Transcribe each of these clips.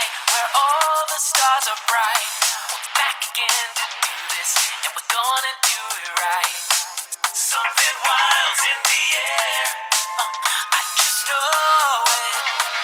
night where all the stars are bright. We're back again to do this, and we're gonna do it right. Something wild's in the air. I just know it.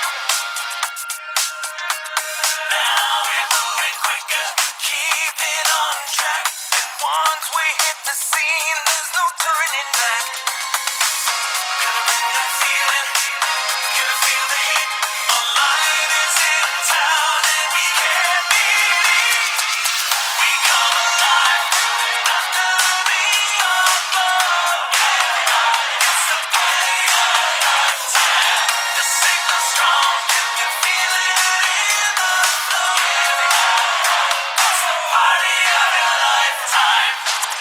Now we're moving quicker, keeping on track. And once we hit the scene, there's no turning back. Gonna bring that feeling, gonna feel the heat. Our light is in town, and we can't believe we come alive under the glow. It's the party of a lifetime. The signal's strong, can you feel it in the flow? It's the party of your lifetime.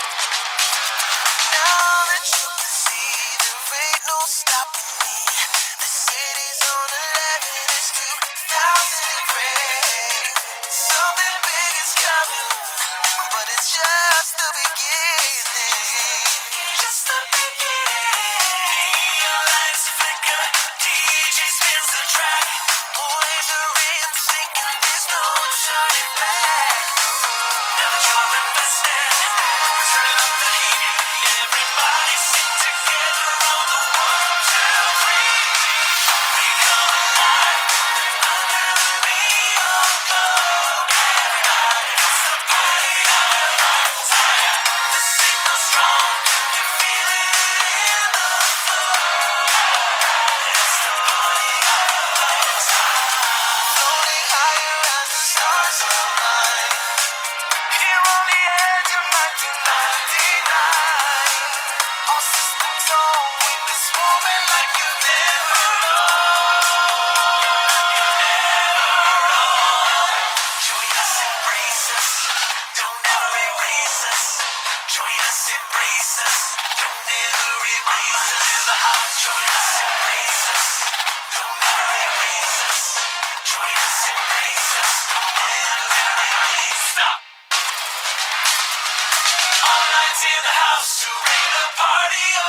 Now that you can see, there ain't no stopping me. The city's on 11, it's 2003. Something big is coming, but it's just the beginning. Just the beginning. Neon lights flicker, DJ spins the track. Boys are in sync and there's no turning back. Now that you're invested, we're turning up the heat. Everybody sing together on the 1, 2, 3. We come alive under the neon glow. It's the party of a lifetime. The signal's strong, you feel it in the flow. It's the party of a lifetime. Floating higher as the stars align. Here on the edge of 1999. All systems on in this moment like you never join us, embrace us, don't ever erase us. Join us, embrace us, don't ever erase us. In the house, join us, embrace us, don't ever erase us. Join us, embrace us, don't ever erase us. Stop. All nights in the house to bring the party